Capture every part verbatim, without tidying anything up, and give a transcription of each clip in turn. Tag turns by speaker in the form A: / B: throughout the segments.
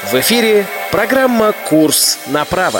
A: В эфире программа «Курс на право».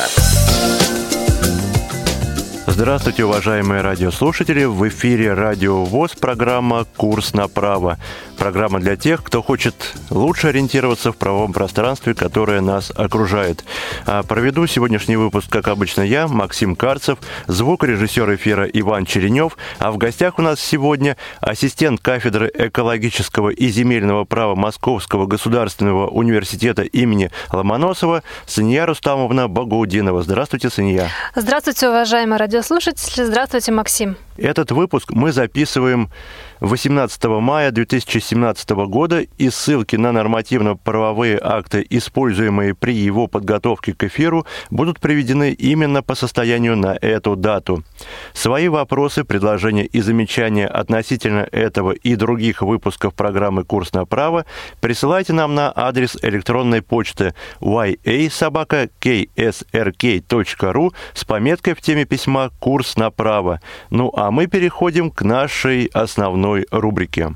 B: Здравствуйте, уважаемые радиослушатели! В эфире Радио ВОС, программа «Курс на право». Программа для тех, кто хочет лучше ориентироваться в правовом пространстве, которое нас окружает. А проведу сегодняшний выпуск, как обычно, я, Максим Карцев, звукорежиссер эфира Иван Черенев, а в гостях у нас сегодня ассистент кафедры экологического и земельного права Московского государственного университета имени Ломоносова Сания Рустамовна Багаудинова. Здравствуйте, Сания.
C: Здравствуйте, уважаемые радиослушатели. Здравствуйте, Максим.
B: Этот выпуск мы записываем восемнадцатого мая две тысячи семнадцатого года, и ссылки на нормативно-правовые акты, используемые при его подготовке к эфиру, будут приведены именно по состоянию на эту дату. Свои вопросы, предложения и замечания относительно этого и других выпусков программы «Курс на право» присылайте нам на адрес электронной почты уай эй собака кей эс эр кей точка ру с пометкой в теме письма «Курс на право». Ну а мы переходим к нашей основной рубрике.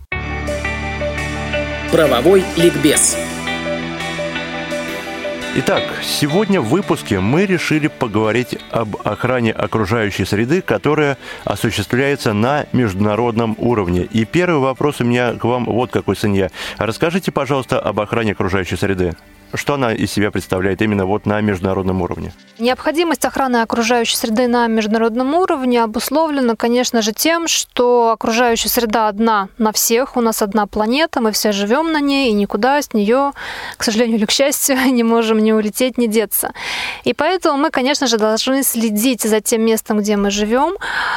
A: Правовой ликбез.
B: Итак, сегодня в выпуске мы решили поговорить об охране окружающей среды, которая осуществляется на международном уровне. И первый вопрос у меня к вам вот какой, Сания. Расскажите, пожалуйста, об охране окружающей среды. Что она из себя представляет именно вот на международном уровне?
C: Необходимость охраны окружающей среды на международном уровне обусловлена, конечно же, тем, что окружающая среда одна на всех, у нас одна планета, мы все живем на ней, и никуда с нее, к сожалению или к счастью, не можем ни улететь, ни деться. И поэтому мы, конечно же, должны следить за тем местом, где мы живем,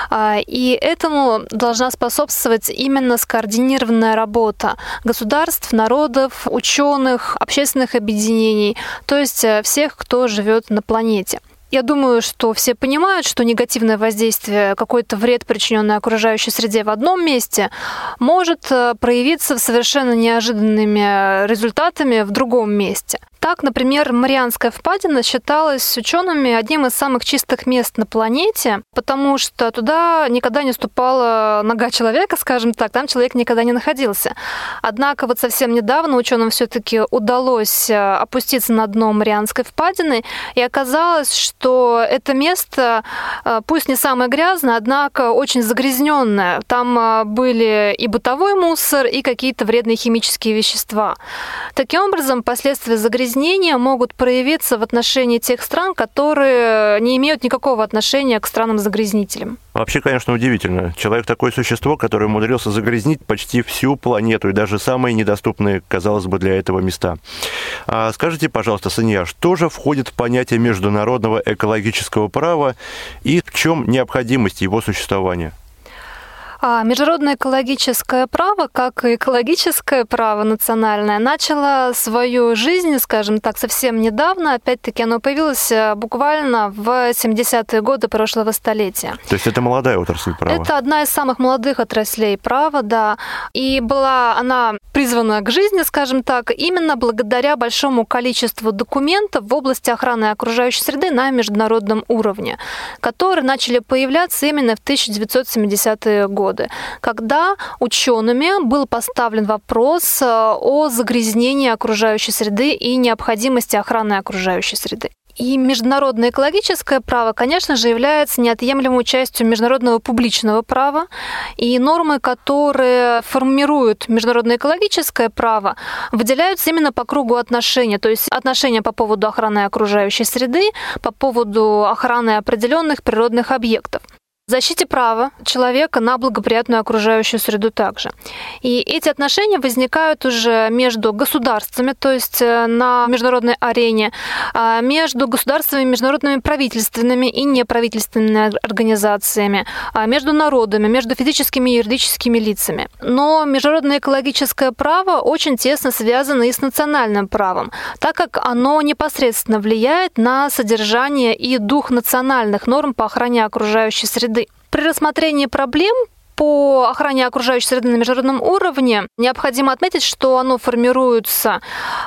C: и этому должна способствовать именно скоординированная работа государств, народов, ученых, общественных объединений, то есть всех, кто живет на планете. Я думаю, что все понимают, что негативное воздействие, какой-то вред, причиненный окружающей среде в одном месте, может проявиться совершенно неожиданными результатами в другом месте. Так, например, Марианская впадина считалась учеными одним из самых чистых мест на планете, потому что туда никогда не ступала нога человека, скажем так, там человек никогда не находился. Однако вот совсем недавно ученым все-таки удалось опуститься на дно Марианской впадины, и оказалось, что это место, пусть не самое грязное, однако очень загрязненное. Там были и бытовой мусор, и какие-то вредные химические вещества. Таким образом, последствия загрязнения могут проявиться в отношении тех стран, которые не имеют никакого отношения к странам-загрязнителям.
B: Вообще, конечно, удивительно. Человек такое существо, которое умудрился загрязнить почти всю планету и даже самые недоступные, казалось бы, для этого места. А скажите, пожалуйста, Сания, что же входит в понятие международного экологического права и в чем необходимость его существования?
C: А международное экологическое право, как и экологическое право национальное, начало свою жизнь, скажем так, совсем недавно. Опять-таки, оно появилось буквально в семидесятые годы прошлого столетия.
B: То есть это молодая отрасль права?
C: Это одна из самых молодых отраслей права, да. И была она призвана к жизни, скажем так, именно благодаря большому количеству документов в области охраны окружающей среды на международном уровне, которые начали появляться именно в тысяча девятьсот семидесятые годы, когда учеными был поставлен вопрос о загрязнении окружающей среды и необходимости охраны окружающей среды. И международное экологическое право, конечно же, является неотъемлемой частью международного публичного права, и нормы, которые формируют международное экологическое право, выделяются именно по кругу отношений, то есть отношения по поводу охраны окружающей среды, по поводу охраны определенных природных объектов. Защите права человека на благоприятную окружающую среду также. И эти отношения возникают уже между государствами, то есть на международной арене, между государствами, международными правительственными и неправительственными организациями, между народами, между физическими и юридическими лицами. Но международное экологическое право очень тесно связано и с национальным правом, так как оно непосредственно влияет на содержание и дух национальных норм по охране окружающей среды. При рассмотрении проблем по охране окружающей среды на международном уровне, необходимо отметить, что оно формируется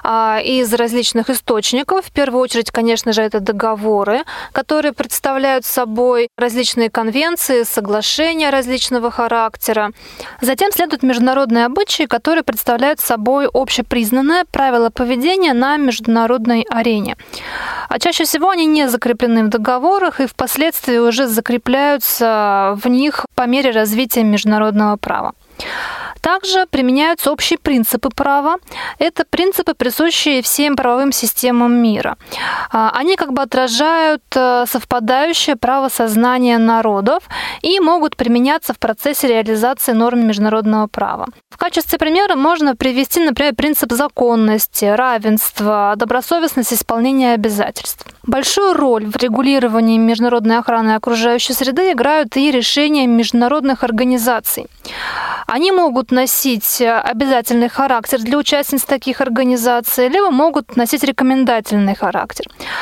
C: из различных источников. В первую очередь, конечно же, это договоры, которые представляют собой различные конвенции, соглашения различного характера. Затем следуют международные обычаи, которые представляют собой общепризнанное правило поведения на международной арене. А чаще всего они не закреплены в договорах и впоследствии уже закрепляются в них по мере развития международного права. Также применяются общие принципы права. Это принципы, присущие всем правовым системам мира. Они как бы отражают совпадающее правосознание народов и могут применяться в процессе реализации норм международного права. В качестве примера можно привести, например, принцип законности, равенства, добросовестность исполнения обязательств. Большую роль в регулировании международной охраны окружающей среды играют и решения международных организаций. Они могут носить обязательный характер для участниц таких организаций, либо могут носить рекомендательный характер.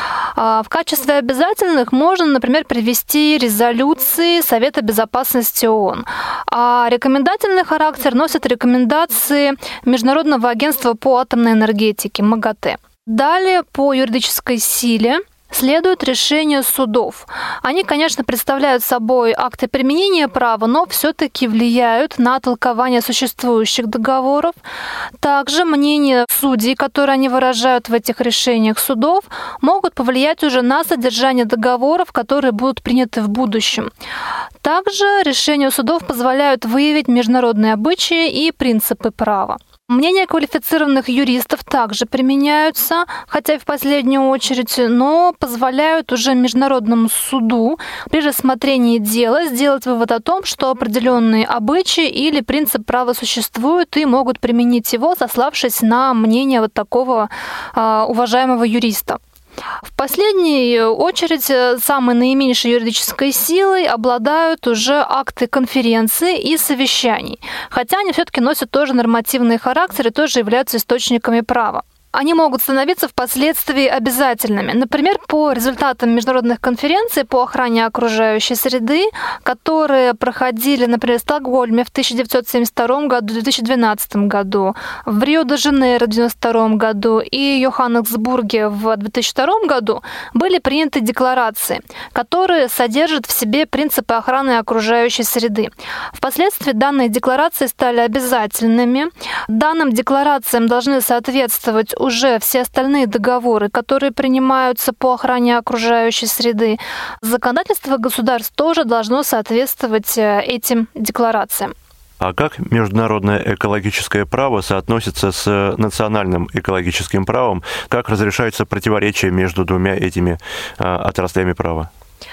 C: В качестве обязательных можно, например, привести резолюции Совета Безопасности ООН. А рекомендательный характер носят рекомендации Международного агентства по атомной энергетике МАГАТЭ. Далее, по юридической силе следуют решения судов. Они, конечно, представляют собой акты применения права, но все-таки влияют на толкование существующих договоров. Также мнения судей, которые они выражают в этих решениях судов, могут повлиять уже на содержание договоров, которые будут приняты в будущем. Также решения судов позволяют выявить международные обычаи и принципы права. Мнения квалифицированных юристов также применяются, хотя и в последнюю очередь, но позволяют уже международному суду при рассмотрении дела сделать вывод о том, что определенные обычаи или принцип права существуют и могут применить его, сославшись на мнение вот такого а, уважаемого юриста. В последней очередь самой наименьшей юридической силой обладают уже акты конференции и совещаний, хотя они все-таки носят тоже нормативный характер и тоже являются источниками права. Они могут становиться впоследствии обязательными. Например, по результатам международных конференций по охране окружающей среды, которые проходили, например, в Стокгольме в тысяча девятьсот семьдесят втором году, в две тысячи двенадцатом году, в Рио-де-Жанейро в девяносто втором году и Йоханнесбурге в две тысячи втором году, были приняты декларации, которые содержат в себе принципы охраны окружающей среды. Впоследствии данные декларации стали обязательными. Данным декларациям должны соответствовать уже все остальные договоры, которые принимаются по охране окружающей среды. Законодательство государств тоже должно соответствовать этим декларациям.
B: А как международное экологическое право соотносится с национальным экологическим правом? Как разрешается противоречие между двумя этими отраслями права?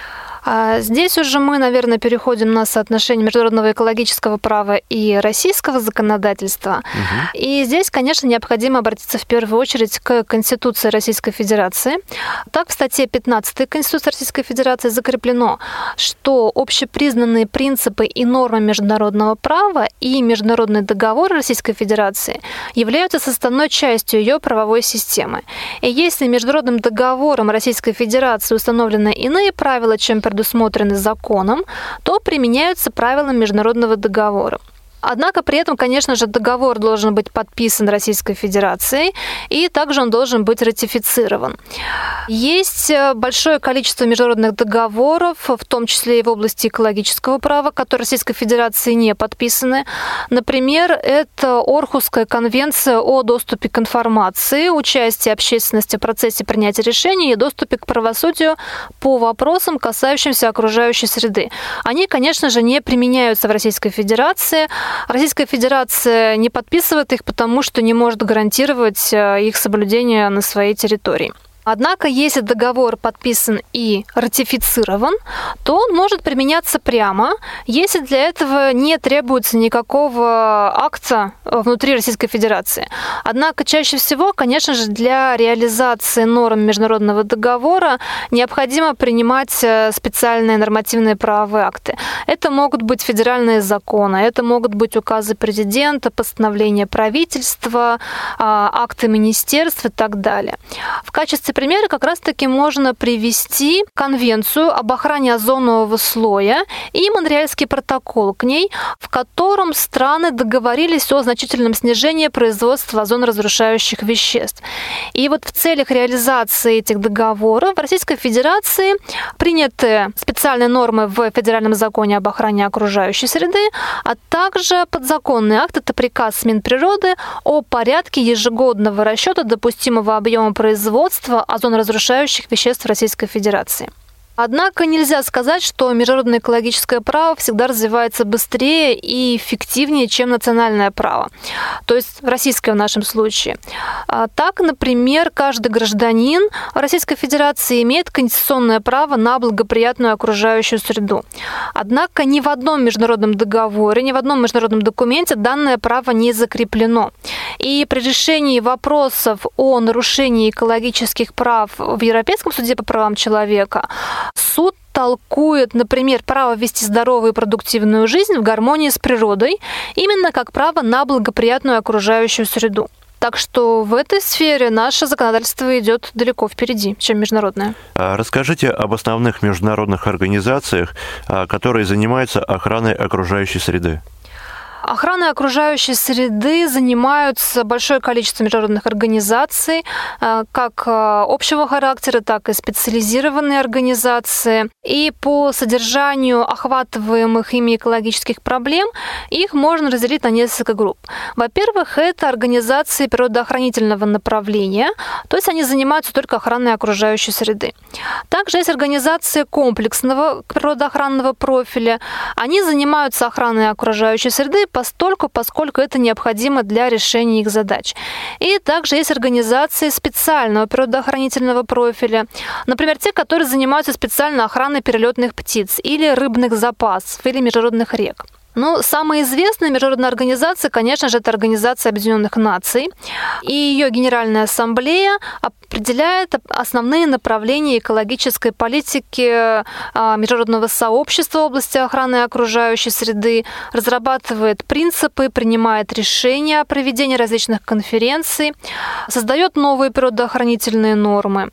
C: Здесь уже мы, наверное, переходим на соотношение международного экологического права и российского законодательства. Угу. И здесь, конечно, необходимо обратиться в первую очередь к Конституции Российской Федерации. Так, в статье пятнадцатой Конституции Российской Федерации закреплено, что общепризнанные принципы и нормы международного права и международные договоры Российской Федерации являются составной частью ее правовой системы. И если международным договором Российской Федерации установлены иные правила, чем предусмотрены законом, то применяются правила международного договора. Однако при этом, конечно же, договор должен быть подписан Российской Федерацией, и также он должен быть ратифицирован. Есть большое количество международных договоров, в том числе и в области экологического права, которые Российской Федерации не подписаны. Например, это Орхусская конвенция о доступе к информации, участии общественности в процессе принятия решений и доступе к правосудию по вопросам, касающимся окружающей среды. Они, конечно же, не применяются в Российской Федерации. Российская Федерация не подписывает их, потому что не может гарантировать их соблюдение на своей территории. Однако, если договор подписан и ратифицирован, то он может применяться прямо, если для этого не требуется никакого акта внутри Российской Федерации. Однако, чаще всего, конечно же, для реализации норм международного договора необходимо принимать специальные нормативные правовые акты. Это могут быть федеральные законы, это могут быть указы президента, постановления правительства, акты министерств и так далее. В качестве качестве примера как раз-таки можно привести Конвенцию об охране озонового слоя и Монреальский протокол к ней, в котором страны договорились о значительном снижении производства озоноразрушающих веществ. И вот в целях реализации этих договоров в Российской Федерации приняты специальные нормы в Федеральном законе об охране окружающей среды, а также подзаконный акт, это приказ Минприроды о порядке ежегодного расчета допустимого объема производства озоноразрушающих веществ Российской Федерации. Однако нельзя сказать, что международное экологическое право всегда развивается быстрее и эффективнее, чем национальное право, то есть российское в нашем случае. Так, например, каждый гражданин Российской Федерации имеет конституционное право на благоприятную окружающую среду. Однако ни в одном международном договоре, ни в одном международном документе данное право не закреплено. И при решении вопросов о нарушении экологических прав в Европейском суде по правам человека суд толкует, например, право вести здоровую и продуктивную жизнь в гармонии с природой, именно как право на благоприятную окружающую среду. Так что в этой сфере наше законодательство идет далеко впереди, чем международное.
B: Расскажите об основных международных организациях, которые занимаются охраной окружающей среды.
C: Охраной окружающей среды занимаются большое количество международных организаций, как общего характера, так и специализированные организации. И по содержанию охватываемых ими экологических проблем их можно разделить на несколько групп. Во-первых, это организации природоохранительного направления, то есть они занимаются только охраной окружающей среды. Также есть организации комплексного природоохранного профиля. Они занимаются охраной окружающей среды постольку, поскольку это необходимо для решения их задач. И также есть организации специального природоохранительного профиля, например, те, которые занимаются специально охраной перелетных птиц или рыбных запасов, или международных рек. Ну, самая известная международная организация, конечно же, это Организация Объединенных Наций. И ее Генеральная Ассамблея определяет основные направления экологической политики международного сообщества в области охраны окружающей среды, разрабатывает принципы, принимает решения о проведении различных конференций, создает новые природоохранительные нормы.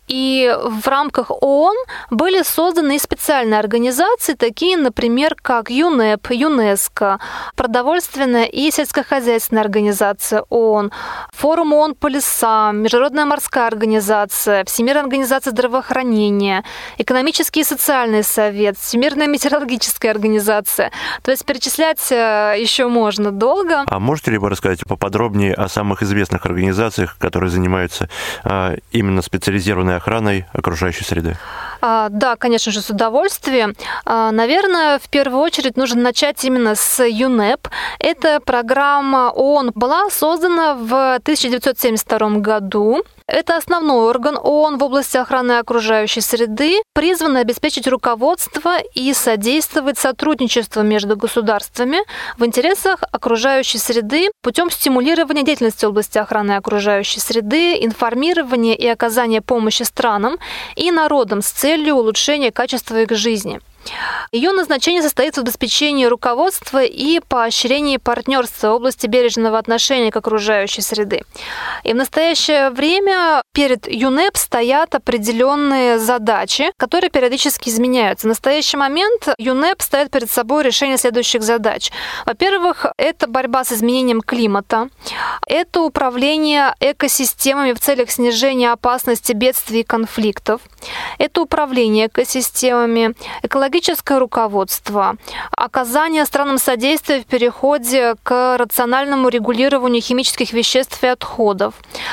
C: И в рамках ООН были созданы и специальные организации, такие, например, как ЮНЕП, ЮНЕСКО, Продовольственная и сельскохозяйственная организация ООН, Форум ООН по лесам, Международная морская организация, Всемирная организация здравоохранения, Экономический и социальный совет, Всемирная метеорологическая организация. То есть перечислять еще можно долго.
B: А можете ли вы рассказать поподробнее о самых известных организациях, которые занимаются именно специализированной охраной окружающей среды?
C: Да, конечно же, с удовольствием. Наверное, в первую очередь нужно начать именно с ЮНЕП. Эта программа ООН была создана в тысяча девятьсот семьдесят втором году. Это основной орган ООН в области охраны окружающей среды, призванный обеспечить руководство и содействовать сотрудничеству между государствами в интересах окружающей среды путем стимулирования деятельности в области охраны окружающей среды, информирования и оказания помощи странам и народам с целью улучшения качества их жизни. Ее назначение состоит в обеспечении руководства и поощрении партнерства в области бережного отношения к окружающей среде. И в настоящее время перед ЮНЕП стоят определенные задачи, которые периодически изменяются. В настоящий момент ЮНЕП ставит перед собой решение следующих задач. Во-первых, это борьба с изменением климата, это управление экосистемами в целях снижения опасности бедствий и конфликтов, это управление экосистемами, экологическое руководство, оказание странам содействия в переходе к рациональному регулированию химических веществ и отходов,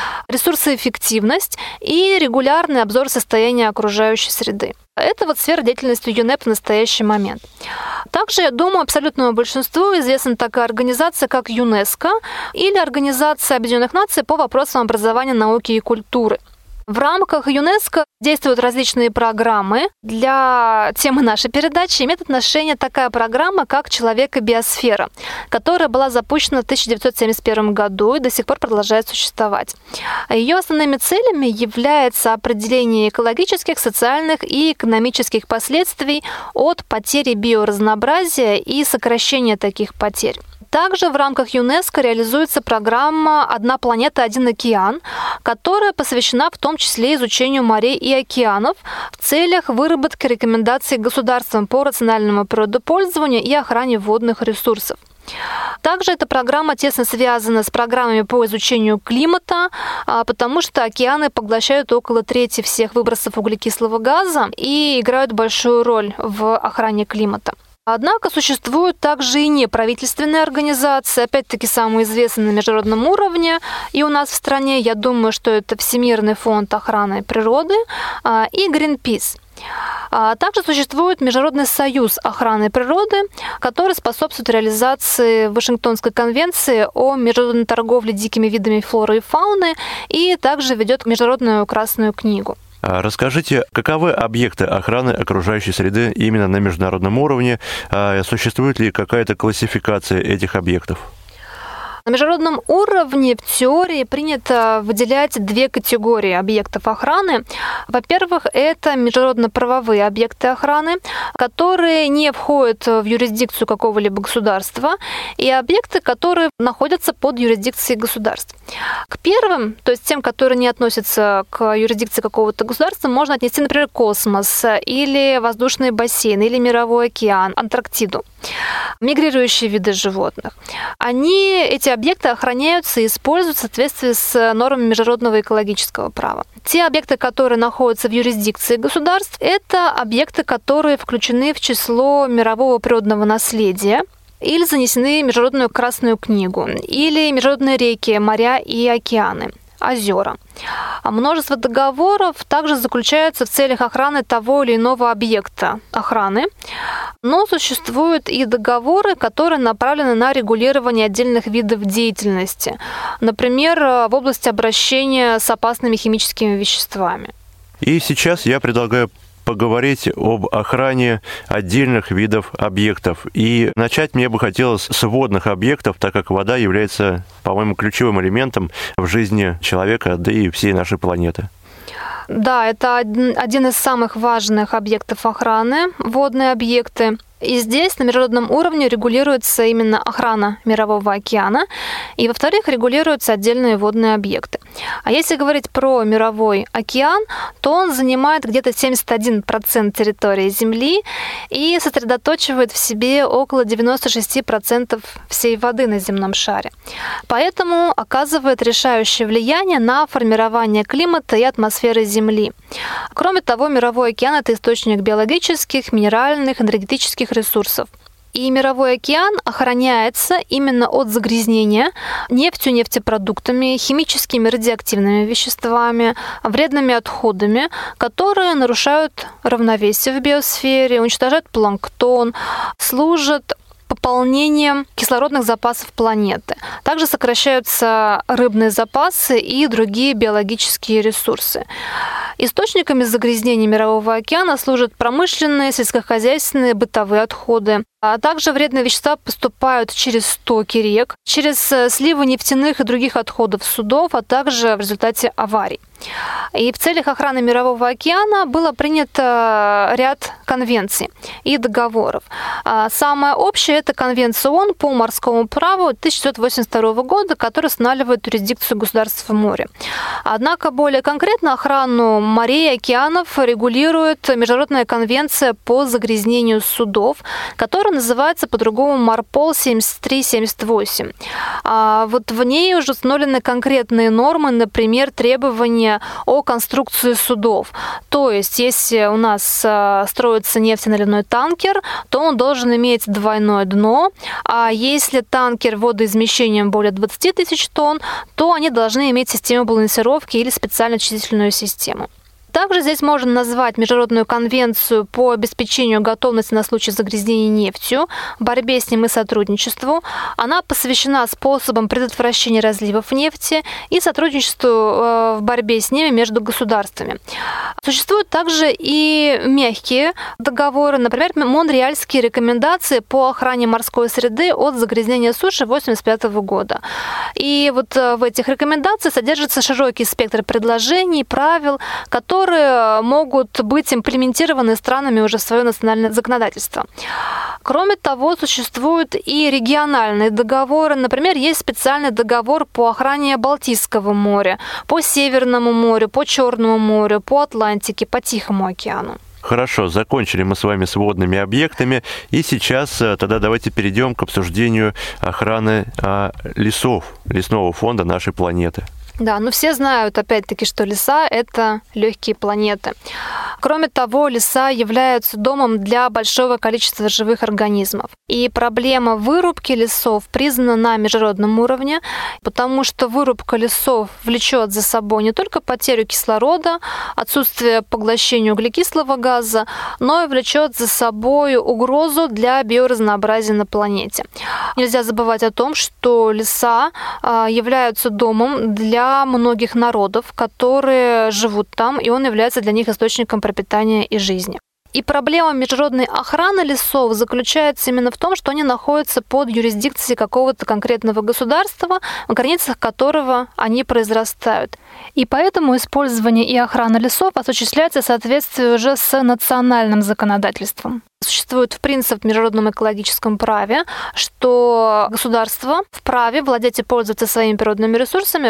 C: ресурсоэффективность и регулярный обзор состояния окружающей среды. Это вот сфера деятельности ЮНЕП в настоящий момент. Также, я думаю, абсолютному большинству известна такая организация, как ЮНЕСКО или Организация Объединенных Наций по вопросам образования, науки и культуры. В рамках ЮНЕСКО действуют различные программы. Для темы нашей передачи имеет отношение такая программа, как «Человек и биосфера», которая была запущена в тысяча девятьсот семьдесят первом году и до сих пор продолжает существовать. Ее основными целями является определение экологических, социальных и экономических последствий от потери биоразнообразия и сокращения таких потерь. Также в рамках ЮНЕСКО реализуется программа «Одна планета, один океан», которая посвящена в том числе изучению морей и океанов в целях выработки рекомендаций государствам по рациональному природопользованию и охране водных ресурсов. Также эта программа тесно связана с программами по изучению климата, потому что океаны поглощают около трети всех выбросов углекислого газа и играют большую роль в охране климата. Однако существуют также и неправительственные организации, опять-таки самые известные на международном уровне. И у нас в стране, я думаю, что это Всемирный фонд охраны природы и Greenpeace. Также существует Международный союз охраны природы, который способствует реализации Вашингтонской конвенции о международной торговле дикими видами флоры и фауны и также ведет Международную красную книгу.
B: Расскажите, каковы объекты охраны окружающей среды именно на международном уровне? Существует ли какая-то классификация этих объектов?
C: На международном уровне в теории принято выделять две категории объектов охраны. Во-первых, это международно-правовые объекты охраны, которые не входят в юрисдикцию какого-либо государства, и объекты, которые находятся под юрисдикцией государств. К первым, то есть тем, которые не относятся к юрисдикции какого-то государства, можно отнести, например, космос, или воздушные бассейны, или мировой океан, Антарктиду. Мигрирующие виды животных. Они, эти объекты охраняются и используются в соответствии с нормами международного экологического права. Те объекты, которые находятся в юрисдикции государств, это объекты, которые включены в число мирового природного наследия или занесены в Международную красную книгу, или международные реки, моря и океаны, озера. А множество договоров также заключаются в целях охраны того или иного объекта охраны, но существуют и договоры, которые направлены на регулирование отдельных видов деятельности, например, в области обращения с опасными химическими веществами.
B: И сейчас я предлагаю поговорить об охране отдельных видов объектов. И начать мне бы хотелось с водных объектов, так как вода является, по-моему, ключевым элементом в жизни человека, да и всей нашей планеты.
C: Да, это один из самых важных объектов охраны, водные объекты. И здесь на международном уровне регулируется именно охрана Мирового океана, и, во-вторых, регулируются отдельные водные объекты. А если говорить про Мировой океан, то он занимает где-то семьдесят один процент территории Земли и сосредоточивает в себе около девяносто шесть процентов всей воды на земном шаре. Поэтому оказывает решающее влияние на формирование климата и атмосферы Земли. Кроме того, Мировой океан – это источник биологических, минеральных, энергетических ресурсов. И Мировой океан охраняется именно от загрязнения нефтью, нефтепродуктами, химическими радиоактивными веществами, вредными отходами, которые нарушают равновесие в биосфере, уничтожают планктон, служат пополнением кислородных запасов планеты. Также сокращаются рыбные запасы и другие биологические ресурсы. Источниками загрязнения Мирового океана служат промышленные, сельскохозяйственные, бытовые отходы. А также вредные вещества поступают через стоки рек, через сливы нефтяных и других отходов судов, а также в результате аварий. И в целях охраны Мирового океана было принято ряд конвенций и договоров. Самое общее – это Конвенция ООН по морскому праву тысяча девятьсот восемьдесят второго года, которая устанавливает юрисдикцию государств в море. Однако более конкретно охрану морей и океанов регулирует Международная конвенция по загрязнению судов, которая называется по-другому Марпол семьдесят три семьдесят восемь. А вот в ней уже установлены конкретные нормы, например, требования о конструкции судов. То есть, если у нас строится нефтеналивной танкер, то он должен иметь двойное дно, а если танкер водоизмещением более двадцать тысяч тонн, то они должны иметь систему балансировки или специальную очистительную систему. Также здесь можно назвать Международную конвенцию по обеспечению готовности на случай загрязнения нефтью, борьбе с ним и сотрудничеству. Она посвящена способам предотвращения разливов нефти и сотрудничеству в борьбе с ними между государствами. Существуют также и мягкие договоры, например, Монреальские рекомендации по охране морской среды от загрязнения суши тысяча девятьсот восемьдесят пятого года. И вот в этих рекомендациях содержится широкий спектр предложений, правил, которые могут быть имплементированы странами уже в свое национальное законодательство. Кроме того, существуют и региональные договоры. Например, есть специальный договор по охране Балтийского моря, по Северному морю, по Черному морю, по Атлантике, по Тихому океану.
B: Хорошо, закончили мы с вами с водными объектами, и сейчас тогда давайте перейдем к обсуждению охраны лесов, лесного фонда нашей планеты.
C: Да, но все знают, опять-таки, что леса — это легкие планеты. Кроме того, леса являются домом для большого количества живых организмов. И проблема вырубки лесов признана на международном уровне, потому что вырубка лесов влечет за собой не только потерю кислорода, отсутствие поглощения углекислого газа, но и влечет за собой угрозу для биоразнообразия на планете. Нельзя забывать о том, что леса являются домом для многих народов, которые живут там, и он является для них источником пропитания и жизни. И проблема международной охраны лесов заключается именно в том, что они находятся под юрисдикцией какого-то конкретного государства, в границах которого они произрастают. И поэтому использование и охрана лесов осуществляется в соответствии уже с национальным законодательством. Существует принцип в международном экологическом праве, что государство вправе владеть и пользоваться своими природными ресурсами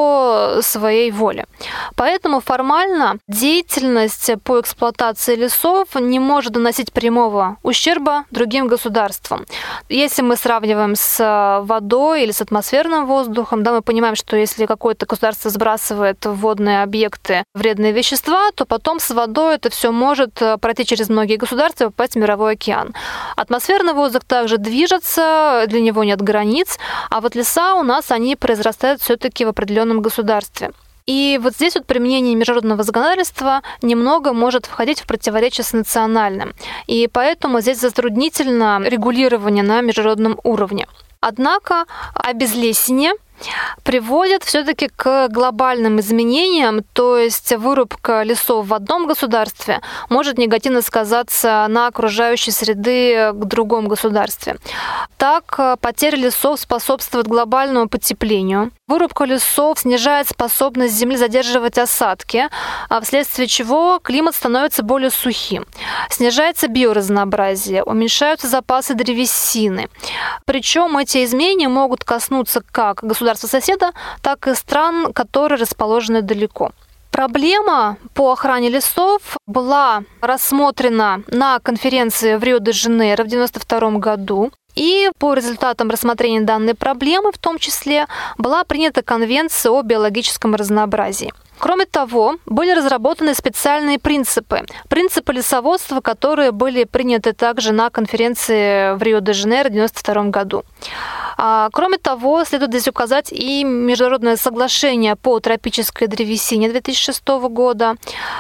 C: по своей воле. Поэтому формально деятельность по эксплуатации лесов не может наносить прямого ущерба другим государствам. Если мы сравниваем с водой или с атмосферным воздухом, да, мы понимаем, что если какое-то государство сбрасывает в водные объекты вредные вещества, то потом с водой это все может пройти через многие государства и попасть в мировой океан. Атмосферный воздух также движется, для него нет границ, а вот леса у нас, они произрастают все-таки в определенном государстве. И вот здесь вот применение международного законодательства немного может входить в противоречие с национальным. И поэтому здесь затруднительно регулирование на международном уровне. Однако обезлесение приводит все-таки к глобальным изменениям, то есть вырубка лесов в одном государстве может негативно сказаться на окружающей среды в другом государстве. Так, потеря лесов способствует глобальному потеплению. Вырубка лесов снижает способность Земли задерживать осадки, вследствие чего климат становится более сухим. Снижается биоразнообразие, уменьшаются запасы древесины. Причем эти изменения могут коснуться как государства-соседа, так и стран, которые расположены далеко. Проблема по охране лесов была рассмотрена на конференции в Рио-де-Жанейро в девяносто втором году. И по результатам рассмотрения данной проблемы, в том числе, была принята Конвенция о биологическом разнообразии. Кроме того, были разработаны специальные принципы. Принципы лесоводства, которые были приняты также на конференции в Рио-де-Жанейро в девяносто втором году. А, кроме того, следует здесь указать и международное соглашение по тропической древесине две тысячи шестого года.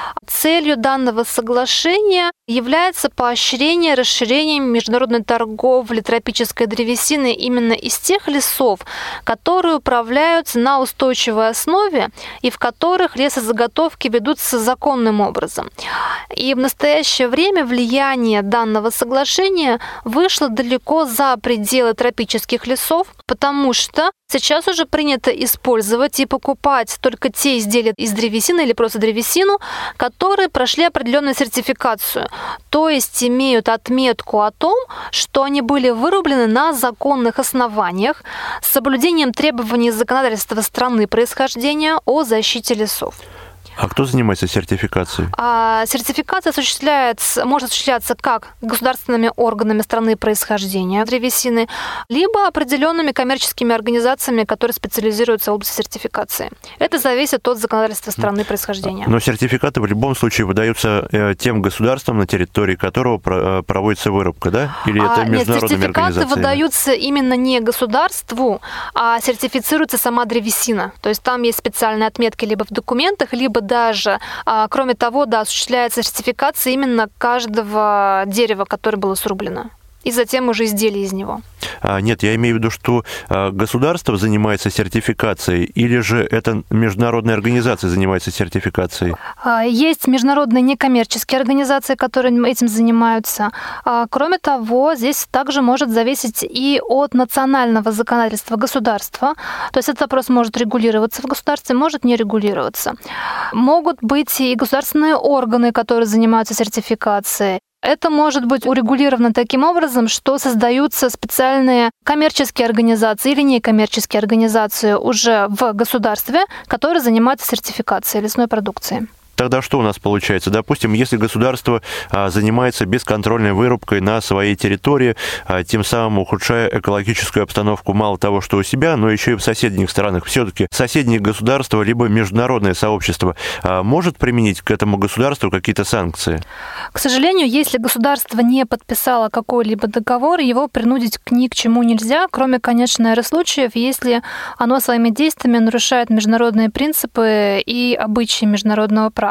C: Целью данного соглашения является поощрение расширения международной торговли тропической древесины именно из тех лесов, которые управляются на устойчивой основе и в которых лесозаготовки ведутся законным образом. И в настоящее время влияние данного соглашения вышло далеко за пределы тропических лесов, потому что сейчас уже принято использовать и покупать только те изделия из древесины или просто древесину, которые прошли определенную сертификацию, то есть имеют отметку о том, что они были вырублены на законных основаниях с соблюдением требований законодательства страны происхождения о защите лесов.
B: А кто занимается сертификацией?
C: А сертификация осуществляется, может осуществляться как государственными органами страны происхождения древесины, либо определенными коммерческими организациями, которые специализируются в области сертификации. Это зависит от законодательства страны происхождения. Но
B: сертификаты в любом случае выдаются тем государством, на территории которого проводится вырубка, да? Или это
C: а,
B: международными
C: нет,
B: организациями?
C: Сертификаты выдаются именно не государству, а сертифицируется сама древесина. То есть там есть специальные отметки либо в документах, либо даже, кроме того, да, осуществляется сертификация именно каждого дерева, которое было срублено. и затем уже изделия из него.
B: А, нет, я имею в виду, что а, государство занимается сертификацией, или же это международная организация занимается сертификацией?
C: Есть международные некоммерческие организации, которые этим занимаются. Кроме того, здесь также может зависеть и от национального законодательства государства. То есть этот вопрос может регулироваться в государстве, может не регулироваться. Могут быть и государственные органы, которые занимаются сертификацией. Это может быть урегулировано таким образом, что создаются специальные коммерческие организации или некоммерческие организации уже в государстве, которые занимаются сертификацией лесной продукции.
B: Тогда что у нас получается? Допустим, если государство а, занимается бесконтрольной вырубкой на своей территории, а, тем самым ухудшая экологическую обстановку мало того, что у себя, но еще и в соседних странах. Все-таки соседние государства либо международное сообщество а, может применить к этому государству какие-то санкции?
C: К сожалению, если государство не подписало какой-либо договор, его принудить ни к чему нельзя, кроме, конечно, наверное, случаев, если оно своими действиями нарушает международные принципы и обычаи международного права.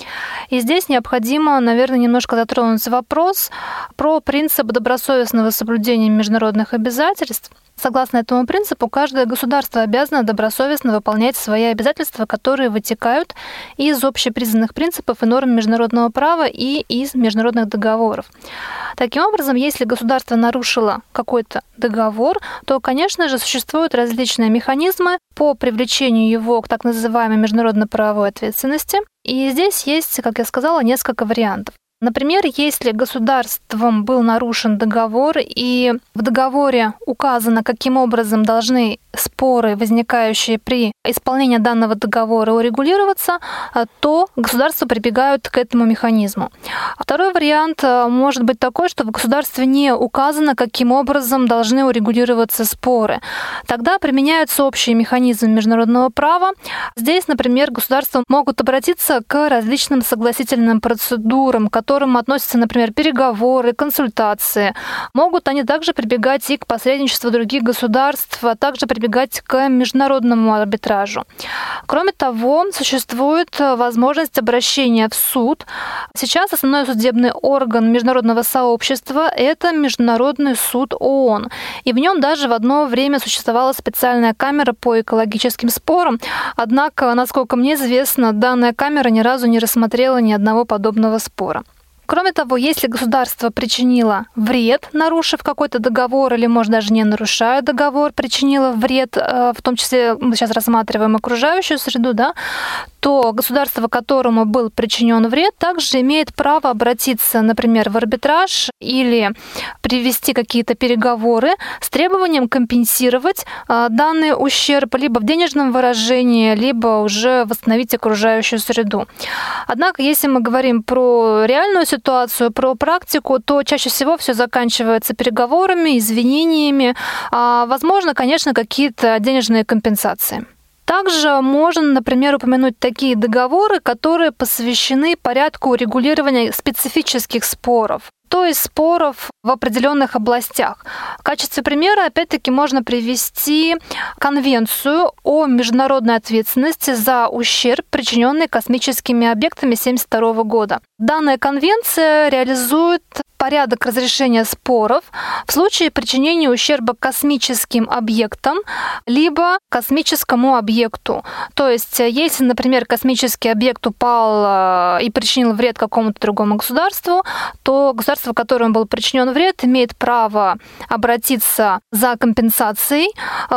C: И здесь необходимо, наверное, немножко затронуть вопрос про принцип добросовестного соблюдения международных обязательств. Согласно этому принципу, каждое государство обязано добросовестно выполнять свои обязательства, которые вытекают из общепризнанных принципов и норм международного права и из международных договоров. Таким образом, если государство нарушило какой-то договор, то, конечно же, существуют различные механизмы по привлечению его к так называемой международно-правовой ответственности. И здесь есть, как я сказала, несколько вариантов. Например, если государством был нарушен договор, и в договоре указано, каким образом должны споры, возникающие при исполнении данного договора, урегулироваться, то государства прибегают к этому механизму. Второй вариант может быть такой, что в государстве не указано, каким образом должны урегулироваться споры. Тогда применяются общие механизмы международного права. Здесь, например, государства могут обратиться к различным согласительным процедурам, к которым относятся, например, переговоры, консультации. Могут они также прибегать и к посредничеству других государств, а также прибегать к международному арбитражу. Кроме того, существует возможность обращения в суд. Сейчас основной судебный орган международного сообщества — это Международный суд ООН. И в нем даже в одно время существовала специальная камера по экологическим спорам. Однако, насколько мне известно, данная камера ни разу не рассмотрела ни одного подобного спора. Кроме того, если государство причинило вред, нарушив какой-то договор, или, может, даже не нарушая договор, причинило вред, в том числе мы сейчас рассматриваем окружающую среду, да, то государство, которому был причинен вред, также имеет право обратиться, например, в арбитраж или привести какие-то переговоры с требованием компенсировать данный ущерб либо в денежном выражении, либо уже восстановить окружающую среду. Однако, если мы говорим про реальную ситуацию, про практику, то чаще всего все заканчивается переговорами, извинениями, а, возможно, конечно, какие-то денежные компенсации. Также можно, например, упомянуть такие договоры, которые посвящены порядку урегулирования специфических споров, то есть споров в определенных областях. В качестве примера, опять-таки, можно привести Конвенцию о международной ответственности за ущерб, причиненный космическими объектами тысяча девятьсот семьдесят второго года. Данная конвенция реализует порядок разрешения споров в случае причинения ущерба космическим объектам либо космическому объекту. То есть, если, например, космический объект упал и причинил вред какому-то другому государству, то государство, которому был причинен вред, имеет право обратиться за компенсацией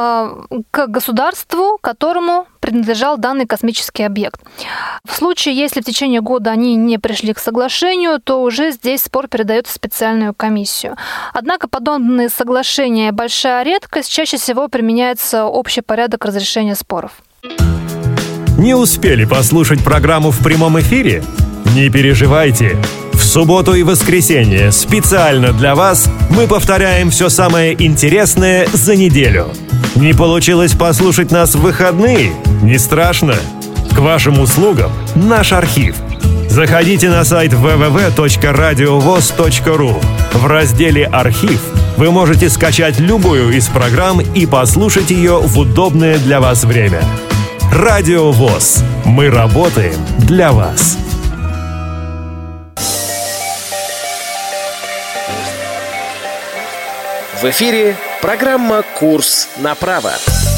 C: к государству, которому принадлежал данный космический объект. В случае, если в течение года они не пришли к соглашению, то уже здесь спор передается в специальную комиссию. Однако подобные соглашения большая редкость, чаще всего применяется общий порядок разрешения споров.
D: Не успели послушать программу в прямом эфире? Не переживайте. В субботу и воскресенье специально для вас мы повторяем все самое интересное за неделю. Не получилось послушать нас в выходные? Не страшно. К вашим услугам наш архив. Заходите на сайт дабл ю дабл ю дабл ю точка радиовос точка ру. В разделе «Архив» вы можете скачать любую из программ и послушать ее в удобное для вас время. Радио ВОС. Мы работаем для вас.
A: В эфире программа «Курс на право».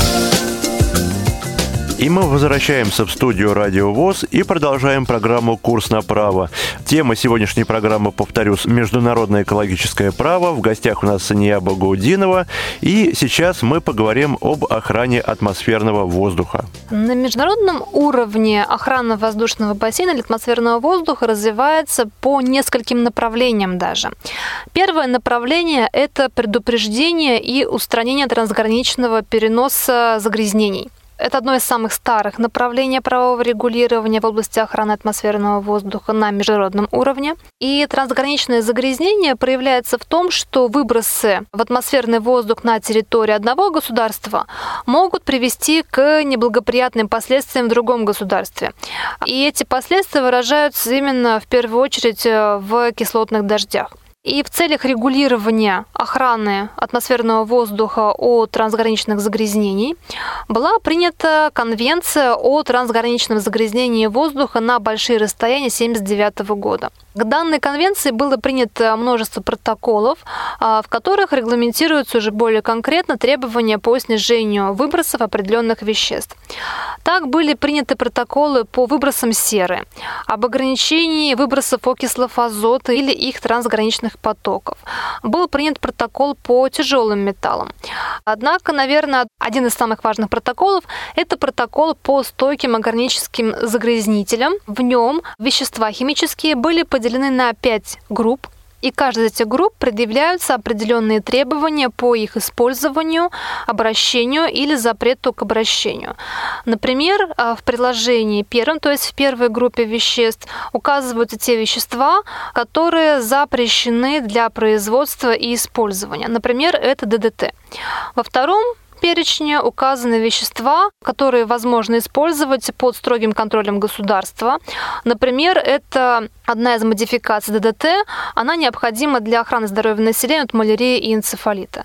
B: И мы возвращаемся в студию Радио ВОС и продолжаем программу «Курс на право». Тема сегодняшней программы, повторюсь, международное экологическое право. В гостях у нас Сания Багаудинова. И сейчас мы поговорим об охране атмосферного воздуха.
C: На международном уровне охрана воздушного бассейна или атмосферного воздуха развивается по нескольким направлениям даже. Первое направление – это предупреждение и устранение трансграничного переноса загрязнений. Это одно из самых старых направлений правового регулирования в области охраны атмосферного воздуха на международном уровне. И трансграничное загрязнение проявляется в том, что выбросы в атмосферный воздух на территории одного государства могут привести к неблагоприятным последствиям в другом государстве. И эти последствия выражаются именно в первую очередь в кислотных дождях. И в целях регулирования охраны атмосферного воздуха от трансграничных загрязнений была принята Конвенция о трансграничном загрязнении воздуха на большие расстояния тысяча девятьсот семьдесят девятого года. К данной конвенции было принято множество протоколов, в которых регламентируются уже более конкретно требования по снижению выбросов определенных веществ. Так были приняты протоколы по выбросам серы, об ограничении выбросов окислов азота или их трансграничных потоков. Был принят протокол по тяжелым металлам. Однако, наверное, один из самых важных протоколов – это протокол по стойким органическим загрязнителям. В нем вещества химические были поделены на пять групп, и каждой из этих групп предъявляются определенные требования по их использованию, обращению или запрету к обращению. Например, в приложении первом, то есть в первой группе веществ, указываются те вещества, которые запрещены для производства и использования. Например, это ДДТ. Во втором перечне указаны вещества, которые возможно использовать под строгим контролем государства. Например, это одна из модификаций ДДТ, она необходима для охраны здоровья населения от малярии и энцефалита.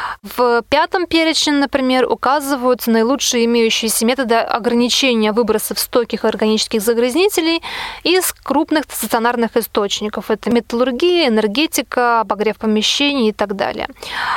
C: В пятом перечне, например, указываются наилучшие имеющиеся методы ограничения выбросов стойких органических загрязнителей из крупных стационарных источников. Это металлургия, энергетика, обогрев помещений и так далее.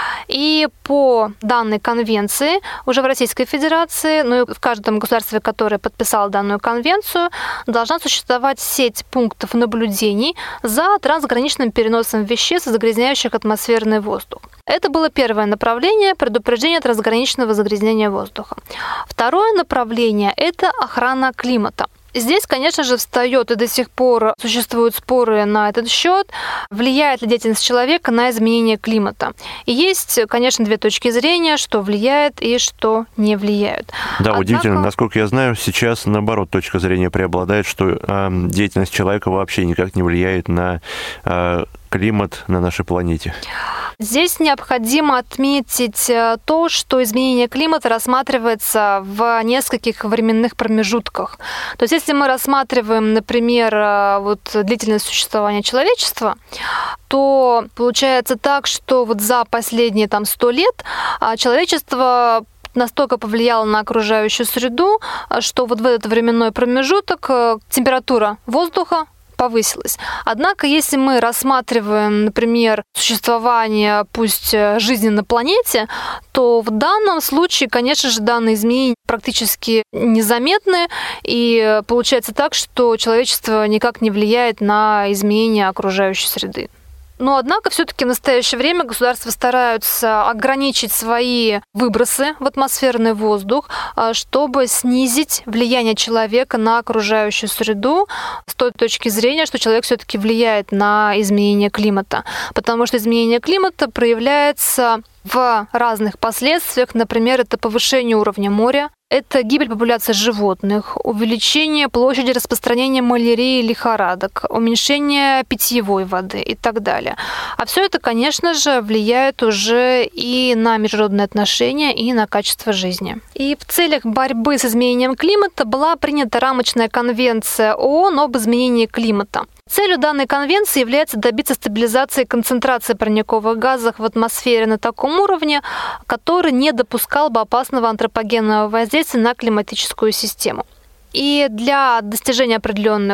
C: И по данной конвенции уже в Российской Федерации, ну и в каждом государстве, которое подписало данную конвенцию, должна существовать сеть пунктов наблюдений за трансграничным переносом веществ, загрязняющих атмосферный воздух. Это было первое направление – предупреждение трансграничного загрязнения воздуха. Второе направление – это охрана климата. Здесь, конечно же, встает и до сих пор существуют споры на этот счет, влияет ли деятельность человека на изменение климата. И есть, конечно, две точки зрения, что влияет и что не влияет.
B: Да,
C: Однако...
B: удивительно. Насколько я знаю, сейчас, наоборот, точка зрения преобладает, что э, деятельность человека вообще никак не влияет на э, климат на нашей планете.
C: Здесь необходимо отметить то, что изменение климата рассматривается в нескольких временных промежутках. То есть, если мы рассматриваем, например, вот длительность существования человечества, то получается так, что вот за последние там сто лет человечество настолько повлияло на окружающую среду, что вот в этот временной промежуток температура воздуха повысилась. Однако, если мы рассматриваем, например, существование, пусть жизни на планете, то в данном случае, конечно же, данные изменения практически незаметны, и получается так, что человечество никак не влияет на изменение окружающей среды. Но, однако, все-таки в настоящее время государства стараются ограничить свои выбросы в атмосферный воздух, чтобы снизить влияние человека на окружающую среду с той точки зрения, что человек все-таки влияет на изменение климата. Потому что изменение климата проявляется в разных последствиях. Например, это повышение уровня моря, это гибель популяции животных, увеличение площади распространения малярии и лихорадок, уменьшение питьевой воды и так далее. А все это, конечно же, влияет уже и на международные отношения, и на качество жизни. И в целях борьбы с изменением климата была принята рамочная конвенция ООН об изменении климата. Целью данной конвенции является добиться стабилизации концентрации парниковых газов в атмосфере на таком уровне, который не допускал бы опасного антропогенного воздействия на климатическую систему. И для достижения определенных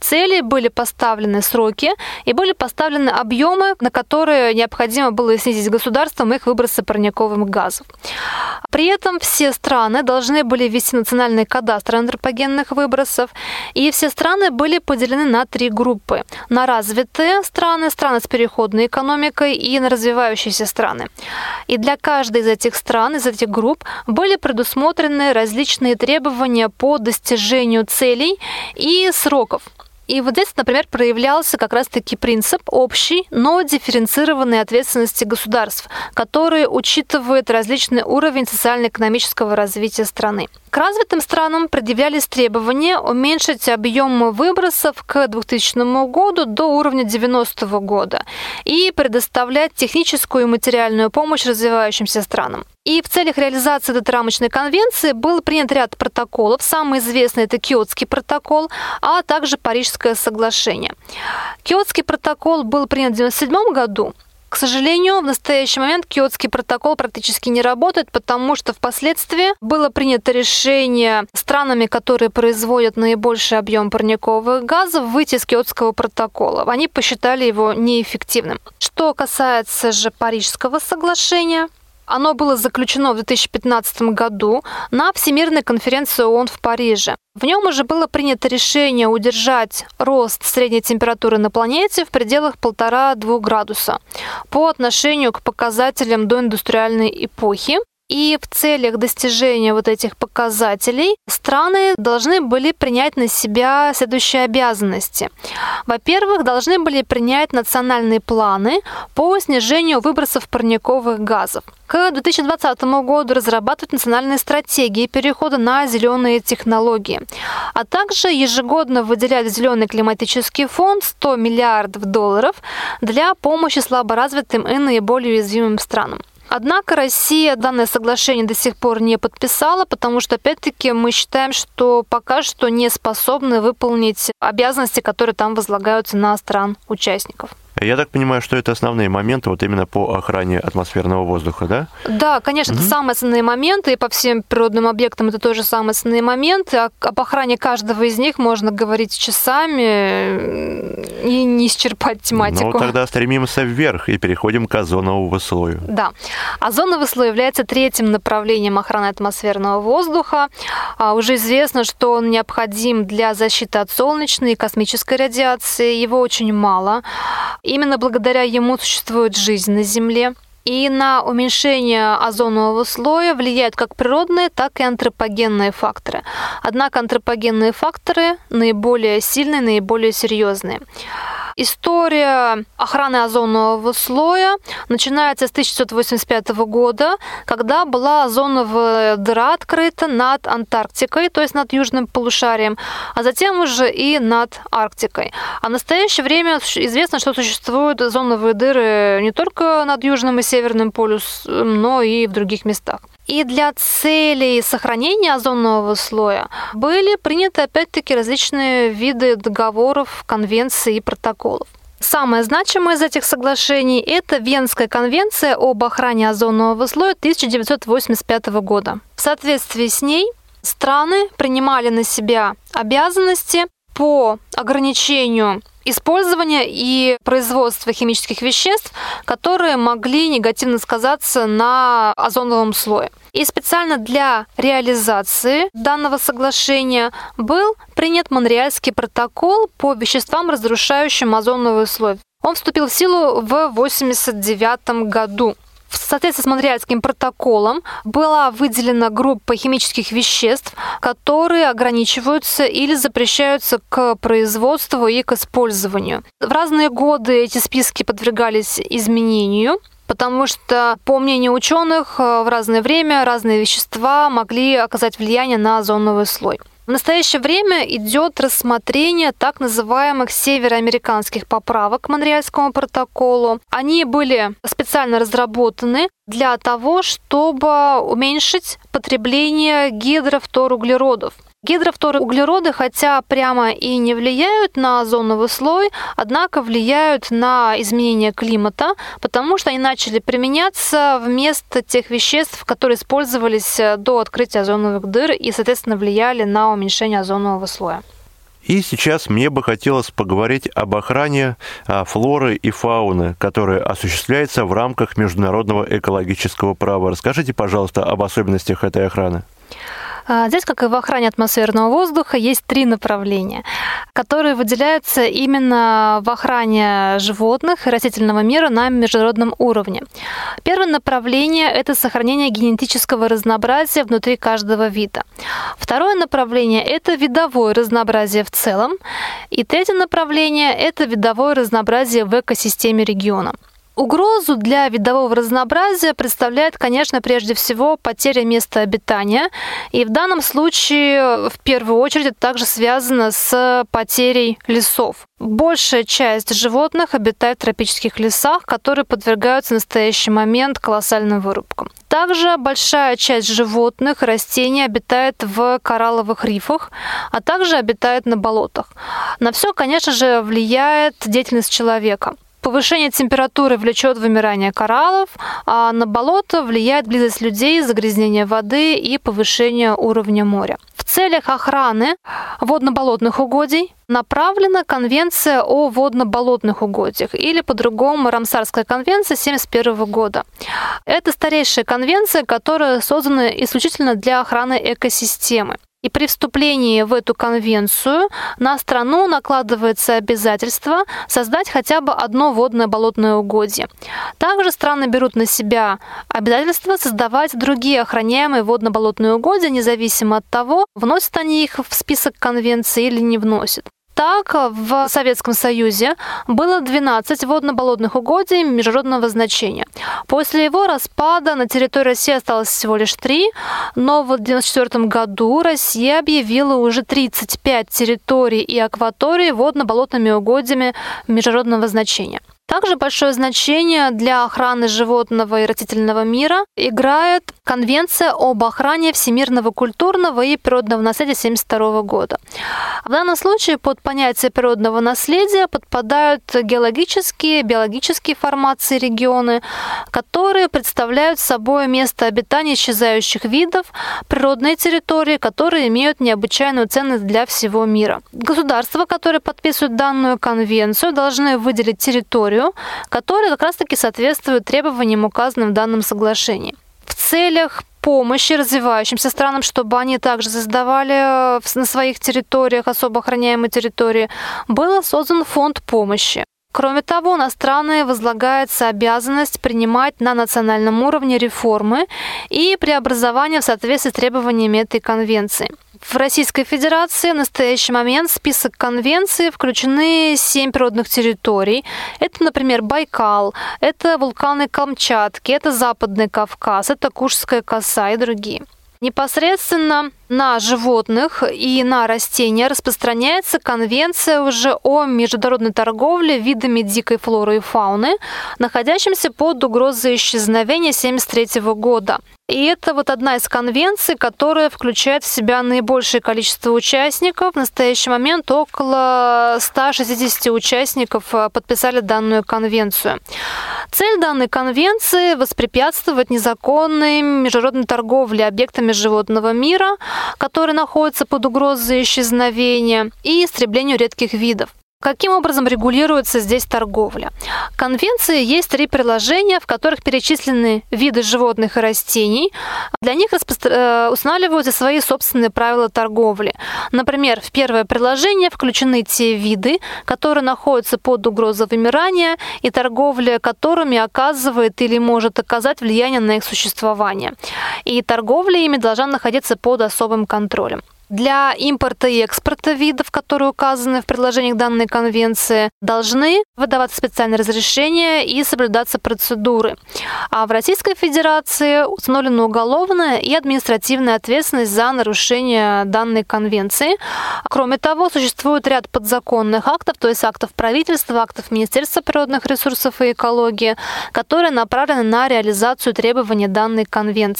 C: цели, были поставлены сроки и были поставлены объемы, на которые необходимо было снизить государством их выбросы парниковых газов. При этом все страны должны были ввести национальный кадастр антропогенных выбросов, и все страны были поделены на три группы. На развитые страны, страны с переходной экономикой и на развивающиеся страны. И для каждой из этих стран, из этих групп, были предусмотрены различные требования по достижению целей и сроков. И вот здесь, например, проявлялся как раз-таки принцип общей, но дифференцированной ответственности государств, который учитывает различный уровень социально-экономического развития страны. К развитым странам предъявлялись требования уменьшить объем выбросов к двухтысячному году до уровня девяностого года и предоставлять техническую и материальную помощь развивающимся странам. И в целях реализации этой рамочной конвенции был принят ряд протоколов. Самый известный – это Киотский протокол, а также Парижское соглашение. Киотский протокол был принят в девяносто седьмом году. К сожалению, в настоящий момент Киотский протокол практически не работает, потому что впоследствии было принято решение странами, которые производят наибольший объем парниковых газов, выйти из Киотского протокола. Они посчитали его неэффективным. Что касается же Парижского соглашения, оно было заключено в две тысячи пятнадцатом году на Всемирной конференции ООН в Париже. В нем уже было принято решение удержать рост средней температуры на планете в пределах полтора-двух градуса по отношению к показателям доиндустриальной эпохи. И в целях достижения вот этих показателей страны должны были принять на себя следующие обязанности. Во-первых, должны были принять национальные планы по снижению выбросов парниковых газов. К две тысячи двадцатому году разрабатывать национальные стратегии перехода на зеленые технологии, а также ежегодно выделять в Зеленый климатический фонд сто миллиардов долларов для помощи слаборазвитым и наиболее уязвимым странам. Однако Россия данное соглашение до сих пор не подписала, потому что, опять-таки, мы считаем, что пока что не способны выполнить обязанности, которые там возлагаются на стран-участников.
B: Я так понимаю, что это основные моменты вот именно по охране атмосферного воздуха, да?
C: Да, конечно, угу. Это самые основные моменты, и по всем природным объектам это тоже самые основные моменты. Об охране каждого из них можно говорить часами и не исчерпать тематику.
B: Ну, тогда стремимся вверх и переходим к озоновому слою.
C: Да. Озоновый слой является третьим направлением охраны атмосферного воздуха. Уже известно, что он необходим для защиты от солнечной и космической радиации. Его очень мало. Именно благодаря ему существует жизнь на Земле. И на уменьшение озонового слоя влияют как природные, так и антропогенные факторы. Однако антропогенные факторы наиболее сильные, наиболее серьезные. История охраны озонового слоя начинается с тысяча девятьсот восемьдесят пятого года, когда была озоновая дыра открыта над Антарктикой, то есть над южным полушарием, а затем уже и над Арктикой. А в настоящее время известно, что существуют озоновые дыры не только над южным и северным полюсом, но и в других местах. И для целей сохранения озонового слоя были приняты, опять-таки, различные виды договоров, конвенций и протоколов. Самое значимое из этих соглашений – это Венская конвенция об охране озонового слоя тысяча девятьсот восемьдесят пятого года. В соответствии с ней страны принимали на себя обязанности по ограничению использования и производства химических веществ, которые могли негативно сказаться на озоновом слое. И специально для реализации данного соглашения был принят Монреальский протокол по веществам, разрушающим озоновый слой. Он вступил в силу в восемьдесят девятом году. В соответствии с Монреальским протоколом была выделена группа химических веществ, которые ограничиваются или запрещаются к производству и к использованию. В разные годы эти списки подвергались изменению, потому что, по мнению ученых, в разное время разные вещества могли оказать влияние на озоновый слой. В настоящее время идет рассмотрение так называемых североамериканских поправок к Монреальскому протоколу. Они были специально разработаны для того, чтобы уменьшить потребление гидрофторуглеродов. Гидрофторуглероды, хотя прямо и не влияют на озоновый слой, однако влияют на изменение климата, потому что они начали применяться вместо тех веществ, которые использовались до открытия озоновых дыр и, соответственно, влияли на уменьшение озонового слоя.
B: И сейчас мне бы хотелось поговорить об охране флоры и фауны, которая осуществляется в рамках международного экологического права. Расскажите, пожалуйста, об особенностях этой охраны.
C: Здесь, как и в охране атмосферного воздуха, есть три направления, которые выделяются именно в охране животных и растительного мира на международном уровне. Первое направление – это сохранение генетического разнообразия внутри каждого вида. Второе направление – это видовое разнообразие в целом. И третье направление – это видовое разнообразие в экосистеме региона. Угрозу для видового разнообразия представляет, конечно, прежде всего потеря места обитания. И в данном случае, в первую очередь, это также связано с потерей лесов. Большая часть животных обитает в тропических лесах, которые подвергаются в настоящий момент колоссальным вырубкам. Также большая часть животных, растений обитает в коралловых рифах, а также обитает на болотах. На все, конечно же, влияет деятельность человека. Повышение температуры влечет вымирание кораллов, а на болото влияет близость людей, загрязнение воды и повышение уровня моря. В целях охраны водно-болотных угодий направлена Конвенция о водно-болотных угодьях, или по-другому Рамсарская конвенция тысяча девятьсот семьдесят первого года. Это старейшая конвенция, которая создана исключительно для охраны экосистемы. И при вступлении в эту конвенцию на страну накладывается обязательство создать хотя бы одно водное болотное угодье. Также страны берут на себя обязательство создавать другие охраняемые водно-болотные угодья, независимо от того, вносят они их в список конвенции или не вносят. Так, в Советском Союзе было двенадцать водно-болотных угодий международного значения. После его распада на территории России осталось всего лишь три, но в девяносто четвёртом году Россия объявила уже тридцать пять территорий и акваторий водно-болотными угодьями международного значения. Также большое значение для охраны животного и растительного мира играет Конвенция об охране всемирного культурного и природного наследия тысяча девятьсот семьдесят второго года. В данном случае под понятие природного наследия подпадают геологические, биологические формации регионы, которые представляют собой место обитания исчезающих видов, природные территории, которые имеют необычайную ценность для всего мира. Государства, которые подписывают данную конвенцию, должны выделить территорию, которые как раз-таки соответствуют требованиям, указанным в данном соглашении. В целях помощи развивающимся странам, чтобы они также создавали на своих территориях особо охраняемые территории, был создан фонд помощи. Кроме того, на страны возлагается обязанность принимать на национальном уровне реформы и преобразования в соответствии с требованиями этой конвенции. В Российской Федерации в настоящий момент в список конвенции включены семь природных территорий. Это, например, Байкал, это вулканы Камчатки, это Западный Кавказ, это Куршская коса и другие. Непосредственно на животных и на растения распространяется Конвенция уже о международной торговле видами дикой флоры и фауны, находящимся под угрозой исчезновения тысяча девятьсот семьдесят третьего года. И это вот одна из конвенций, которая включает в себя наибольшее количество участников. В настоящий момент около ста шестидесяти участников подписали данную конвенцию. Цель данной конвенции – воспрепятствовать незаконной международной торговле объектами животного мира, которые находятся под угрозой исчезновения, и истреблению редких видов. Каким образом регулируется здесь торговля? В Конвенции есть три приложения, в которых перечислены виды животных и растений. Для них распро... устанавливаются свои собственные правила торговли. Например, в первое приложение включены те виды, которые находятся под угрозой вымирания и торговля которыми оказывает или может оказать влияние на их существование. И торговля ими должна находиться под особым контролем. Для импорта и экспорта видов, которые указаны в предложениях данной конвенции, должны выдаваться специальные разрешения и соблюдаться процедуры. А в Российской Федерации установлена уголовная и административная ответственность за нарушение данной конвенции. Кроме того, существует ряд подзаконных актов, то есть актов правительства, актов Министерства природных ресурсов и экологии, которые направлены на реализацию требований данной конвенции.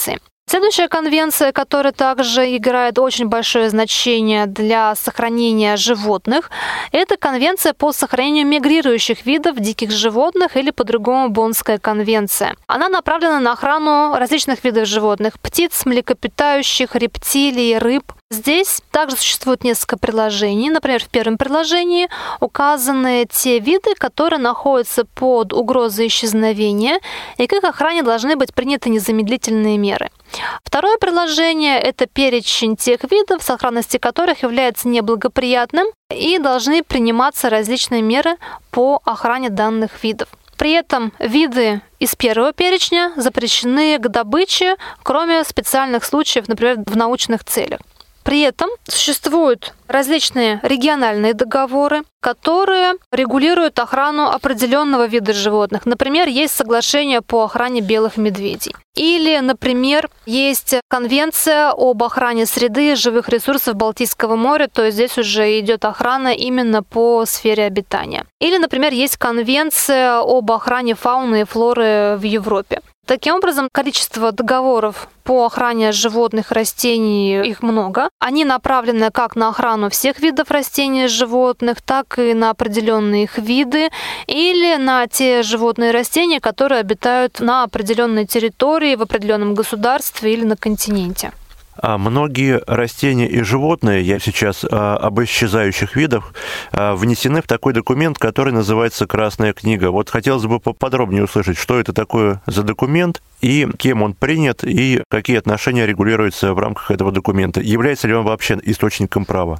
C: Следующая конвенция, которая также играет очень большое значение для сохранения животных, это конвенция по сохранению мигрирующих видов диких животных, или по-другому Боннская конвенция. Она направлена на охрану различных видов животных: птиц, млекопитающих, рептилий, рыб. Здесь также существует несколько предложений. Например, в первом предложении указаны те виды, которые находятся под угрозой исчезновения, и к их охране должны быть приняты незамедлительные меры. Второе предложение – это перечень тех видов, сохранность которых является неблагоприятным, и должны приниматься различные меры по охране данных видов. При этом виды из первого перечня запрещены к добыче, кроме специальных случаев, например, в научных целях. При этом существуют различные региональные договоры, которые регулируют охрану определенного вида животных. Например, есть соглашение по охране белых медведей. Или, например, есть конвенция об охране среды и живых ресурсов Балтийского моря, то есть здесь уже идет охрана именно по сфере обитания. Или, например, есть конвенция об охране фауны и флоры в Европе. Таким образом, количество договоров по охране животных, растений, их много. Они направлены как на охрану всех видов растений и животных, так и на определенные их виды, или на те животные и растения, которые обитают на определенной территории, в определенном государстве или на континенте.
B: А многие растения и животные, я сейчас а, об исчезающих видах, а, внесены в такой документ, который называется «Красная книга». Вот хотелось бы поподробнее услышать, что это такое за документ, и кем он принят, и какие отношения регулируются в рамках этого документа. Является ли он вообще источником права?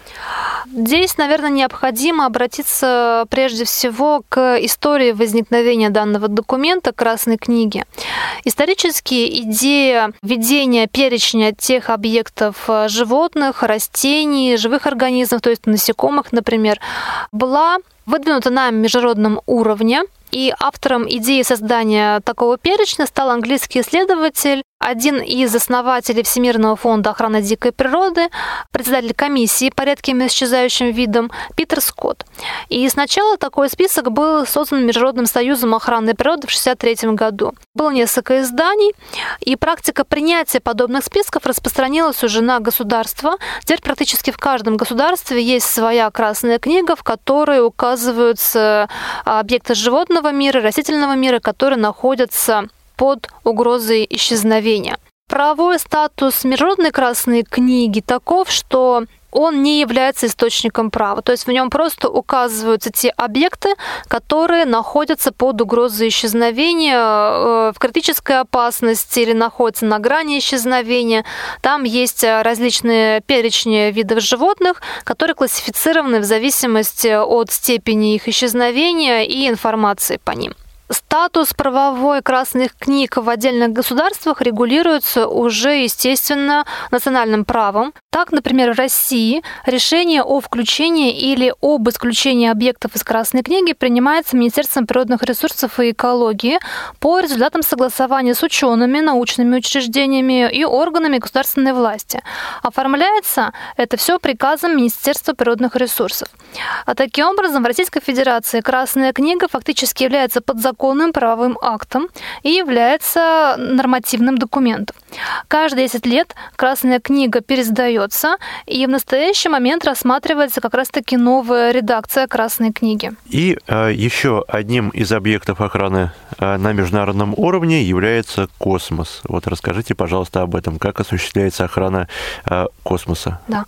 C: Здесь, наверное, необходимо обратиться прежде всего к истории возникновения данного документа «Красной книги». Исторически идея введения перечня тех объектов животных, растений, живых организмов, то есть насекомых, например, была выдвинута на международном уровне. И автором идеи создания такого перечня стал английский исследователь, один из основателей Всемирного фонда охраны дикой природы, председатель комиссии по редким и исчезающим видам Питер Скотт. И сначала такой список был создан Международным союзом охраны природы в шестьдесят третьем году. Было несколько изданий, и практика принятия подобных списков распространилась уже на государства. Теперь практически в каждом государстве есть своя красная книга, в которой указываются объекты животного мира, растительного мира, которые находятся под угрозой исчезновения. Правовой статус Международной красной книги таков, что он не является источником права. То есть в нем просто указываются те объекты, которые находятся под угрозой исчезновения, в критической опасности или находятся на грани исчезновения. Там есть различные перечни видов животных, которые классифицированы в зависимости от степени их исчезновения и информации по ним. Статус правовой красных книг в отдельных государствах регулируется уже, естественно, национальным правом. Так, например, в России решение о включении или об исключении объектов из Красной книги принимается Министерством природных ресурсов и экологии по результатам согласования с учеными, научными учреждениями и органами государственной власти. Оформляется это все приказом Министерства природных ресурсов. А таким образом, в Российской Федерации Красная книга фактически является подзаконным законным правовым актом и является нормативным документом. Каждые десять лет Красная книга пересдается, и в настоящий момент рассматривается как раз-таки новая редакция Красной книги.
B: И э, еще одним из объектов охраны э, на международном уровне является космос. Вот расскажите, пожалуйста, об этом. Как осуществляется охрана э, космоса?
C: Да.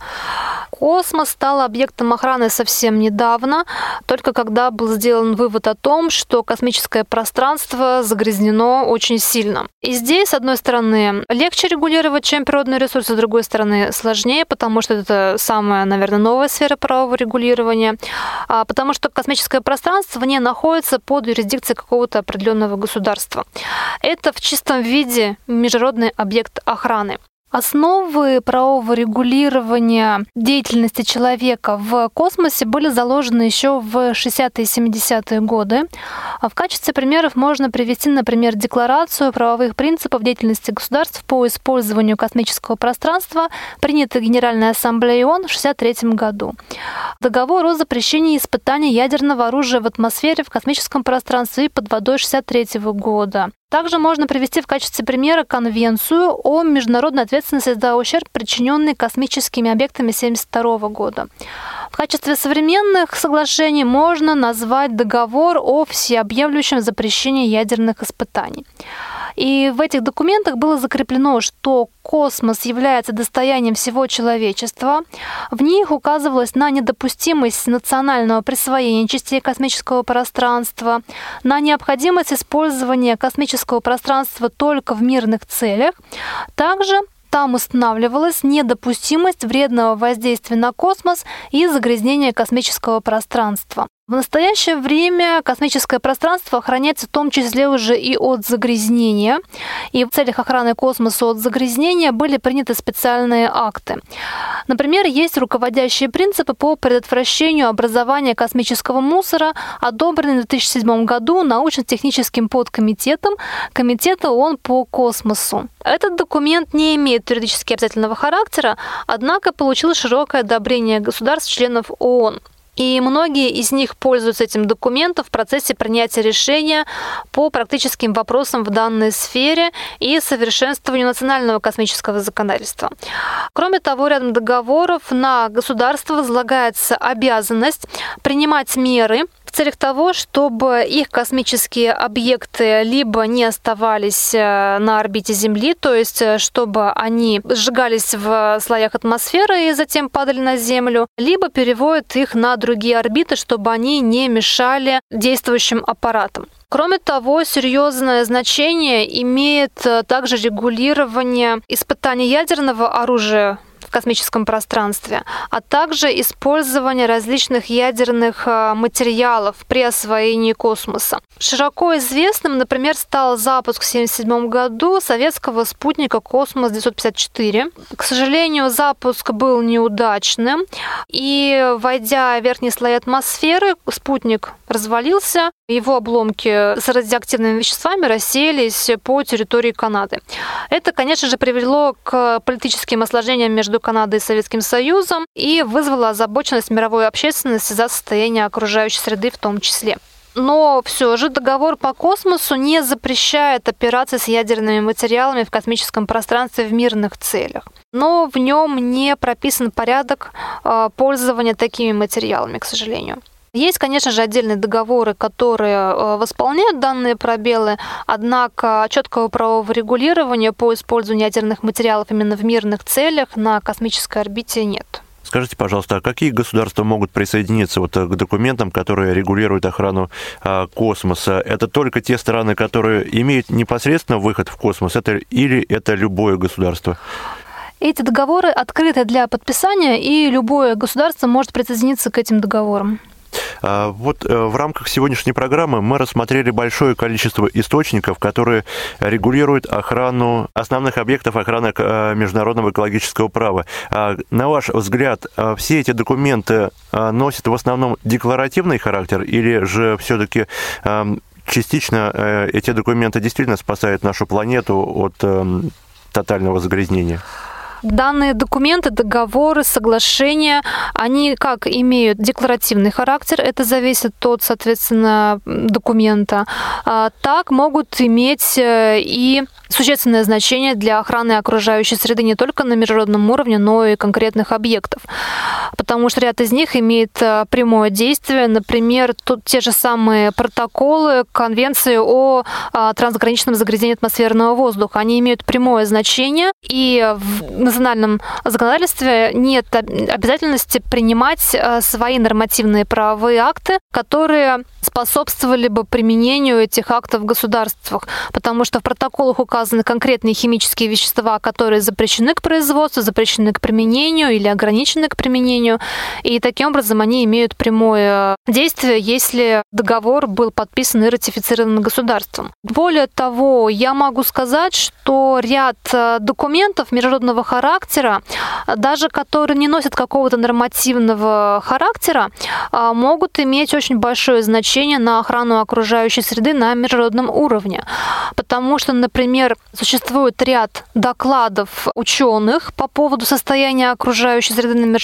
C: Космос стал объектом охраны совсем недавно, только когда был сделан вывод о том, что космическое пространство загрязнено очень сильно. И здесь, с одной стороны, легче регулировать, чем природные ресурсы, с другой стороны, сложнее, потому что это самая, наверное, новая сфера правового регулирования, потому что космическое пространство не находится под юрисдикцией какого-то определенного государства. Это в чистом виде международный объект охраны. Основы правового регулирования деятельности человека в космосе были заложены еще в шестидесятые и семидесятые годы. В качестве примеров можно привести, например, Декларацию правовых принципов деятельности государств по использованию космического пространства, принятую Генеральной Ассамблеей ООН в шестьдесят третьем году. Договор о запрещении испытаний ядерного оружия в атмосфере, в космическом пространстве и под водой шестьдесят третьего года. Также можно привести в качестве примера Конвенцию о международной ответственности за ущерб, причиненный космическими объектами тысяча девятьсот семьдесят второго года. В качестве современных соглашений можно назвать договор о всеобъемлющем запрещении ядерных испытаний. И в этих документах было закреплено, что космос является достоянием всего человечества. В них указывалось на недопустимость национального присвоения частей космического пространства, на необходимость использования космического пространства только в мирных целях. Также там устанавливалась недопустимость вредного воздействия на космос и загрязнения космического пространства. В настоящее время космическое пространство охраняется в том числе уже и от загрязнения. И в целях охраны космоса от загрязнения были приняты специальные акты. Например, есть руководящие принципы по предотвращению образования космического мусора, одобренные в две тысячи седьмом году научно-техническим подкомитетом Комитета ООН по космосу. Этот документ не имеет юридически обязательного характера, однако получил широкое одобрение государств-членов ООН. И многие из них пользуются этим документом в процессе принятия решения по практическим вопросам в данной сфере и совершенствованию национального космического законодательства. Кроме того, рядом договоров на государство возлагается обязанность принимать меры в целях того, чтобы их космические объекты либо не оставались на орбите Земли, то есть чтобы они сжигались в слоях атмосферы и затем падали на Землю, либо переводят их на другие орбиты, чтобы они не мешали действующим аппаратам. Кроме того, серьезное значение имеет также регулирование испытаний ядерного оружия в космическом пространстве, а также использование различных ядерных материалов при освоении космоса. Широко известным, например, стал запуск в тысяча девятьсот семьдесят седьмом году советского спутника «Космос девятьсот пятьдесят четыре». К сожалению, запуск был неудачным, и, войдя в верхние слои атмосферы, спутник развалился, его обломки с радиоактивными веществами рассеялись по территории Канады. Это, конечно же, привело к политическим осложнениям между Канадой и Советским Союзом и вызвало озабоченность мировой общественности за состояние окружающей среды в том числе. Но все же договор по космосу не запрещает операции с ядерными материалами в космическом пространстве в мирных целях. Но в нем не прописан порядок пользования такими материалами, к сожалению. Есть, конечно же, отдельные договоры, которые восполняют данные пробелы, однако четкого правового регулирования по использованию ядерных материалов именно в мирных целях на космической орбите нет.
B: Скажите, пожалуйста, а какие государства могут присоединиться вот к документам, которые регулируют охрану а, космоса? Это только те страны, которые имеют непосредственно выход в космос, это, или это любое государство?
C: Эти договоры открыты для подписания, и любое государство может присоединиться к этим договорам.
B: Вот в рамках сегодняшней программы мы рассмотрели большое количество источников, которые регулируют охрану основных объектов охраны международного экологического права. На ваш взгляд, все эти документы носят в основном декларативный характер, или же все-таки частично эти документы действительно спасают нашу планету от тотального загрязнения?
C: Данные документы, договоры, соглашения, они как имеют декларативный характер, это зависит от, соответственно, документа, так могут иметь и существенное значение для охраны окружающей среды не только на международном уровне, но и конкретных объектов. Потому что ряд из них имеет прямое действие. Например, тут те же самые протоколы Конвенции о трансграничном загрязнении атмосферного воздуха. Они имеют прямое значение, и в национальном законодательстве нет обязательности принимать свои нормативные правовые акты, которые способствовали бы применению этих актов в государствах, потому что в протоколах указаны конкретные химические вещества, которые запрещены к производству, запрещены к применению или ограничены к применению, и таким образом они имеют прямое действие, если договор был подписан и ратифицирован государством. Более того, я могу сказать, что ряд документов международного характера, даже которые не носят какого-то нормативного характера, могут иметь очень большое значение на охрану окружающей среды на международном уровне. Потому что, например, существует ряд докладов ученых по поводу состояния окружающей среды на международном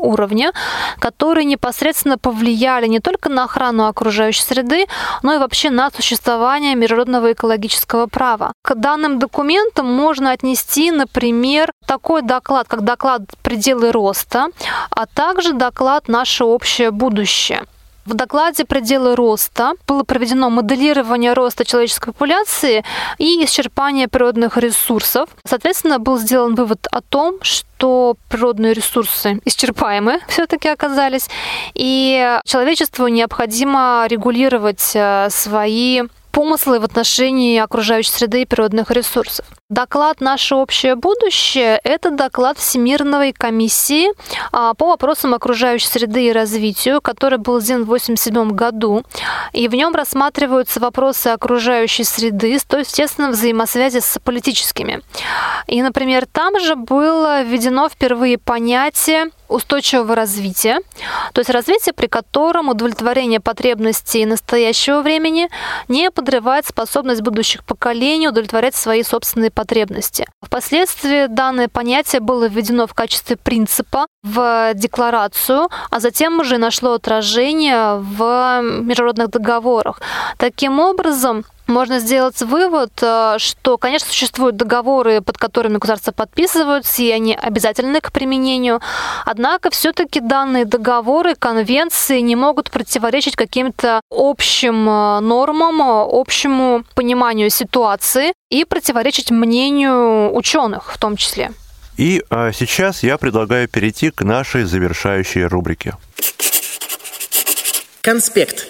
C: уровне, которые непосредственно повлияли не только на охрану окружающей среды, но и вообще на существование международного экологического права. К данным документам можно отнести, например, такой доклад, как доклад «Пределы роста», а также доклад «Наше общее будущее». В докладе «Пределы роста» было проведено моделирование роста человеческой популяции и исчерпание природных ресурсов. Соответственно, был сделан вывод о том, что природные ресурсы исчерпаемы все-таки оказались, и человечеству необходимо регулировать свои помыслы в отношении окружающей среды и природных ресурсов. Доклад «Наше общее будущее» — это доклад Всемирной комиссии по вопросам окружающей среды и развитию, который был сделан в восемьдесят седьмом году. И в нем рассматриваются вопросы окружающей среды с той, естественно, взаимосвязи с политическими. И, например, там же было введено впервые понятие устойчивого развития, то есть развитие, при котором удовлетворение потребностей настоящего времени не подрывает способность будущих поколений удовлетворять свои собственные потребности. Впоследствии данное понятие было введено в качестве принципа в декларацию, а затем уже нашло отражение в международных договорах. Таким образом, можно сделать вывод, что, конечно, существуют договоры, под которыми государства подписываются, и они обязательны к применению. Однако все-таки данные договоры, конвенции не могут противоречить каким-то общим нормам, общему пониманию ситуации и противоречить мнению ученых в том числе.
B: И а, сейчас я предлагаю перейти к нашей завершающей рубрике.
A: Конспект.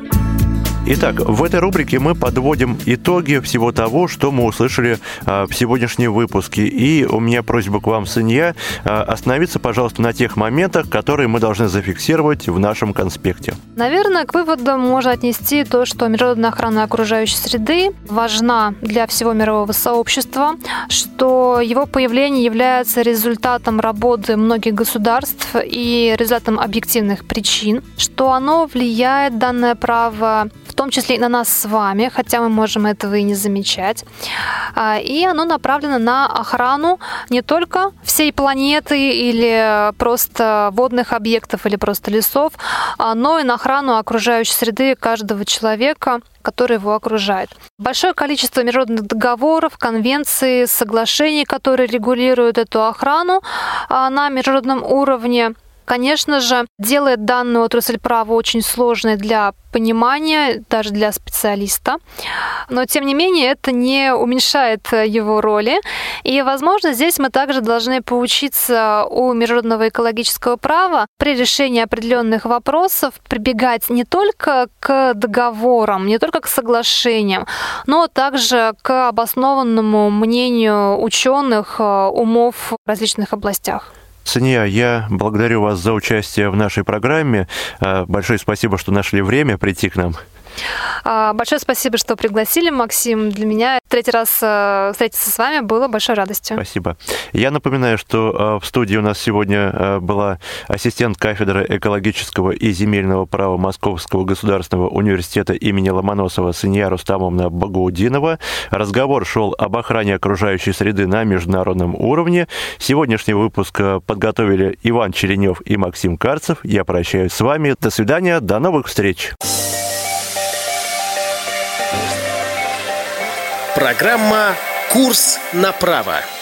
B: Итак, в этой рубрике мы подводим итоги всего того, что мы услышали а, в сегодняшнем выпуске. И у меня просьба к вам, Сания, а, остановиться, пожалуйста, на тех моментах, которые мы должны зафиксировать в нашем конспекте.
C: Наверное, к выводам можно отнести то, что международная охрана окружающей среды важна для всего мирового сообщества, что его появление является результатом работы многих государств и результатом объективных причин, что оно влияет, данное право, в том числе и на нас с вами, хотя мы можем этого и не замечать. И оно направлено на охрану не только всей планеты или просто водных объектов или просто лесов, но и на охрану окружающей среды каждого человека, который его окружает. Большое количество международных договоров, конвенций, соглашений, которые регулируют эту охрану на международном уровне, конечно же, делает данную отрасль права очень сложной для понимания, даже для специалиста. Но, тем не менее, это не уменьшает его роли. И, возможно, здесь мы также должны поучиться у международного экологического права при решении определенных вопросов прибегать не только к договорам, не только к соглашениям, но также к обоснованному мнению ученых, умов в различных областях.
B: Сания, я благодарю вас за участие в нашей программе. Большое спасибо, что нашли время прийти к нам.
C: Большое спасибо, что пригласили, Максим. Для меня третий раз встретиться с вами было большой радостью.
B: Спасибо. Я напоминаю, что в студии у нас сегодня была ассистент кафедры экологического и земельного права Московского государственного университета имени Ломоносова Сания Рустамовна Багаудинова. Разговор шел об охране окружающей среды на международном уровне. Сегодняшний выпуск подготовили Иван Черенев и Максим Карцев. Я прощаюсь с вами. До свидания. До новых встреч.
A: Программа «Курс на право».